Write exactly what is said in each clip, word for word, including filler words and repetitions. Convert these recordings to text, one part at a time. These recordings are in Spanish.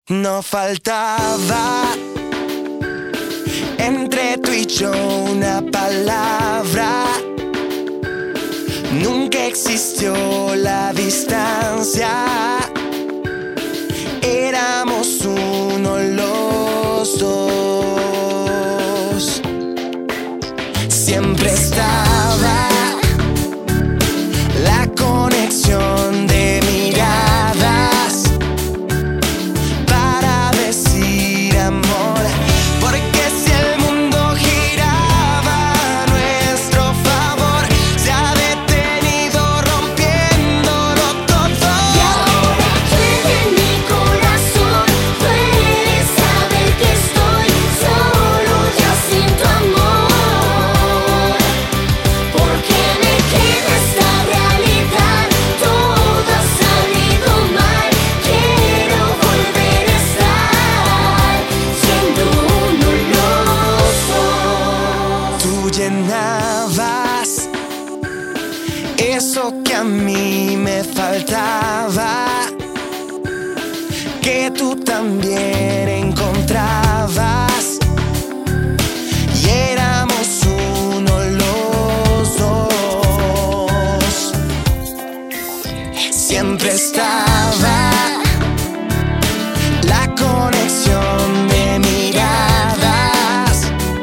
No faltaba entre tú y yo una palabra. Nunca existió la distancia. Éramos uno los dos. Siempre estaba la conexión de miradas para decir amor, porque si el mundo giraba a nuestro favor, se ha detenido rompiéndolo todo. Y ahora llueve en mi corazón, puedes saber que estoy solo ya sin tu amor, porque me queda esta realidad, todo ha salido mal, quiero volver a estar siendo uno los dos. Tú llenabas eso que a mí me faltaba, que tú también encontrabas, y éramos uno los dos. Siempre estaba la conexión de miradas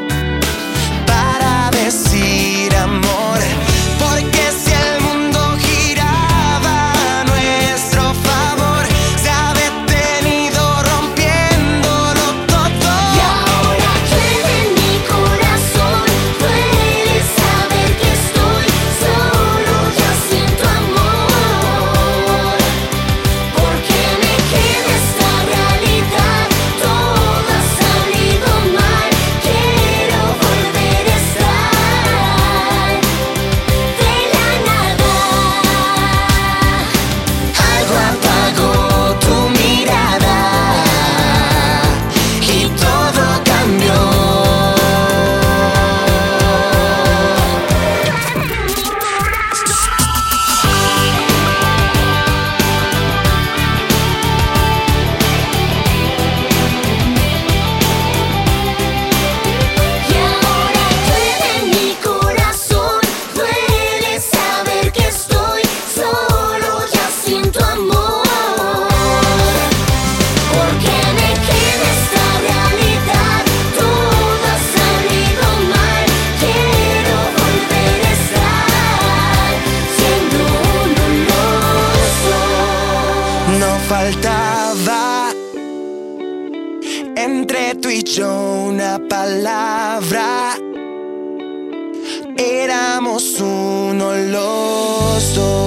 para decir amor, porque si el mundo giraba a nuestro favor, se ha detenido rompiéndolo todo. Y ahora llueve en mi corazón, puedes saber que estoy solo ya sin tu amor, porque me queda esta realidad, todo ha salido mal, quiero volver a estar de la nada. Algo apagó tu mirada y todo cambió. Y ahora llueve en mi corazón, puedes saber que estoy solo ya sin tu amor, porque me queda esta realidad, todo ha salido mal, quiero volver a estar siendo uno los dos. No faltaba entre tú y yo una palabra. Éramos uno los dos.